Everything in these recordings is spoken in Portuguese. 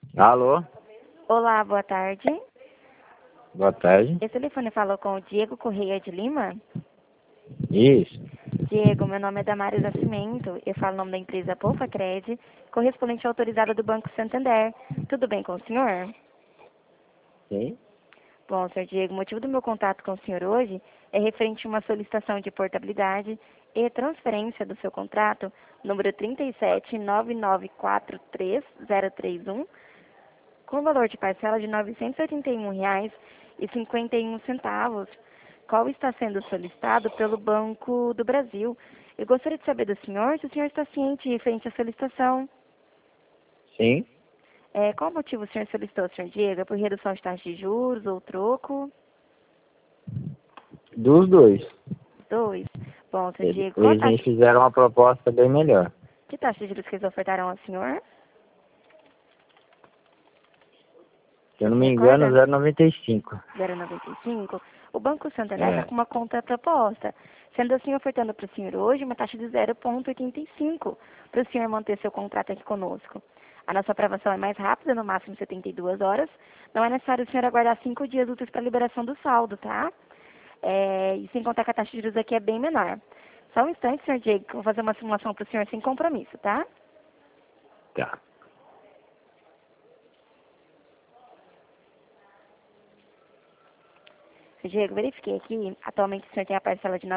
Alô, Olá, boa tarde. boa tarde. Esse telefone falou com o Diego Correia de Lima? Isso, Diego, meu nome é Damares Nascimento. Eu falo o nome da empresa Polfacred, correspondente autorizada do Banco Santander. Tudo bem com o senhor? sim, Bom, senhor Diego, o motivo do meu contato com o senhor hoje é referente a uma solicitação de portabilidade e transferência do seu contrato, número 379943031, com valor de parcela de R$ 981,51, qual está sendo solicitado pelo Banco do Brasil. Eu gostaria de saber do senhor se o senhor está ciente referente à solicitação. sim, Qual o motivo o senhor solicitou, senhor Diego? É por redução de taxa de juros ou troco? dos dois. Dois. Bom, senhor Eles, Diego, qual a eles me taxa? fizeram uma proposta bem melhor. Que taxa de juros que eles ofertaram ao senhor? Se eu Você não se me engano, recorda? 0,95. 0,95. O Banco Santander está É, com uma contraproposta, sendo assim ofertando para o senhor hoje uma taxa de 0,85 para o senhor manter seu contrato aqui conosco. A nossa aprovação é mais rápida, no máximo 72 horas. Não é necessário o senhor aguardar 5 dias úteis para a liberação do saldo, tá? E sem contar que a taxa de juros aqui é bem menor. Só um instante, senhor Diego, que eu vou fazer uma simulação para o senhor sem compromisso, tá? tá. Senhor Diego, verifiquei aqui. Atualmente o senhor tem a parcela de R$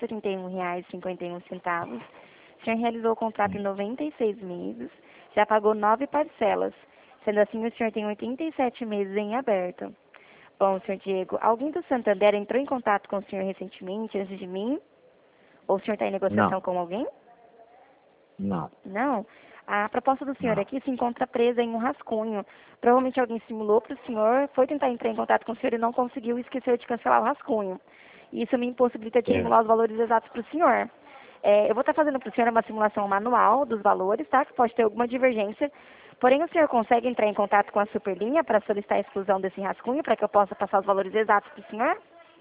981,51. O senhor realizou o contrato em 96 meses, já pagou 9 parcelas. Sendo assim, o senhor tem 87 meses em aberto. Bom, senhor Diego, alguém do Santander entrou em contato com o senhor recentemente, antes de mim? Ou o senhor está em Não, negociação com alguém? não, Não. A proposta do senhor não. aqui se encontra presa em um rascunho. Provavelmente alguém simulou para o senhor, foi tentar entrar em contato com o senhor e não conseguiu e esqueceu de cancelar o rascunho. Isso me impossibilita de É. simular os valores exatos para o senhor. Eu vou estar fazendo para o senhor uma simulação manual dos valores, tá? Que pode ter alguma divergência. Porém, o senhor consegue entrar em contato com a Superlinha para solicitar a exclusão desse rascunho, para que eu possa passar os valores exatos para o senhor?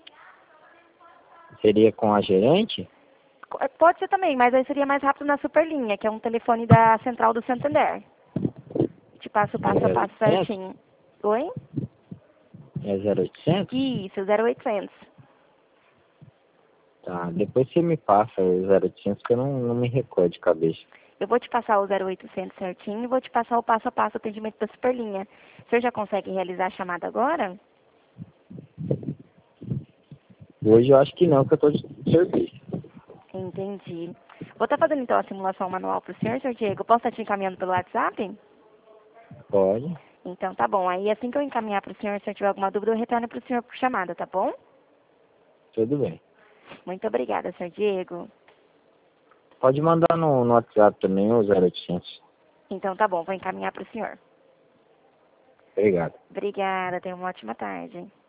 Seria com a gerente? Pode ser também, mas aí seria mais rápido na Superlinha, que é um telefone da Central do Santander. Te passo o É passo a passo 0800? certinho. Oi? É 0800? Isso, 0800. Tá, depois você me passa o 0800 que eu não me recordo de cabeça. Eu vou te passar o 0800 certinho e vou te passar o passo a passo atendimento da Superlinha. O senhor já consegue realizar a chamada agora? Hoje eu acho que não, que eu tô de serviço. Entendi. Vou estar fazendo então a simulação manual para o senhor Diego. Posso estar te encaminhando pelo WhatsApp? Pode, Então tá bom. Aí assim que eu encaminhar para o senhor, se eu tiver alguma dúvida, eu retorno para o senhor por chamada, tá bom? tudo bem. Muito obrigada, senhor Diego. Pode mandar no WhatsApp também o 0800. Então tá bom, vou encaminhar para o senhor. Obrigado. Obrigada, tenha uma ótima tarde.